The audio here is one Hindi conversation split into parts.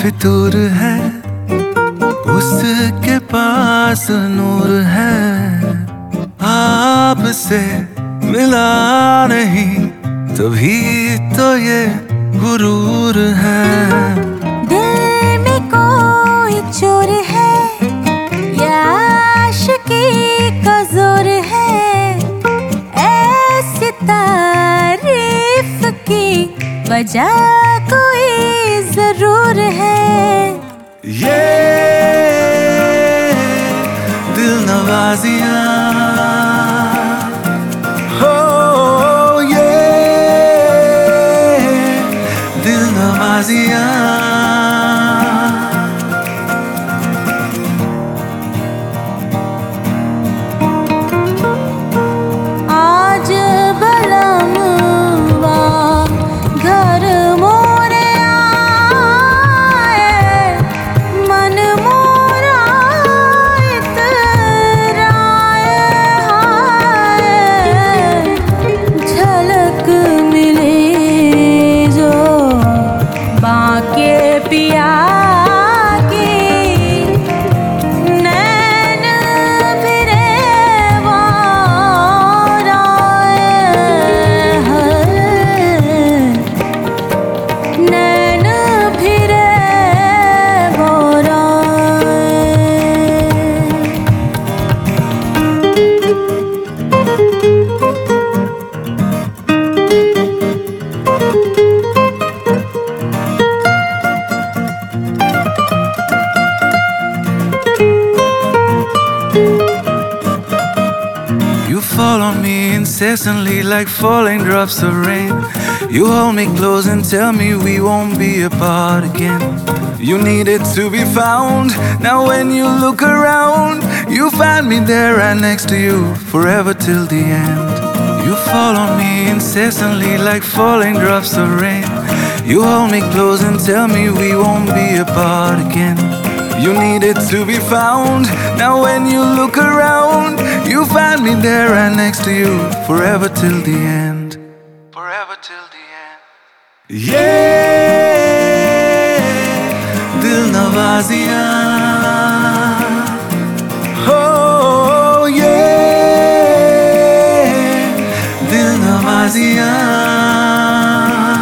फितूर है, उसके पास नूर है, आपसे मिला नहीं तभी तो ये गुरूर है। दिल में कोई चोर है या आशिकी का जोर है, ऐसी तारीफ की वजह कोई जरूर है। ये दिल नवाजियाँ हो, ये दिल नवाजियाँ। आज बलमवा घर मोरे आए, मन मोरा इतराए हाय, झलक मिले जो बाके पिया की, नैन फिरे वार आए हैं, नैन फिरे वार आए। You fall on me incessantly like falling drops of rain. You hold me close and tell me we won't be apart again. You needed to be found. Now when you look around, you find me there right next to you, forever till the end. You fall on me incessantly like falling drops of rain. You hold me close and tell me we won't be apart again. You needed to be found. Now when you look around, you find me there right next to you, forever till the end. Forever till the end. Yeah, dil nawaziyan. Oh yeah, dil nawaziyan.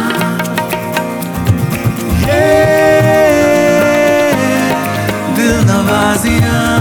Yeah, dil nawaziyan.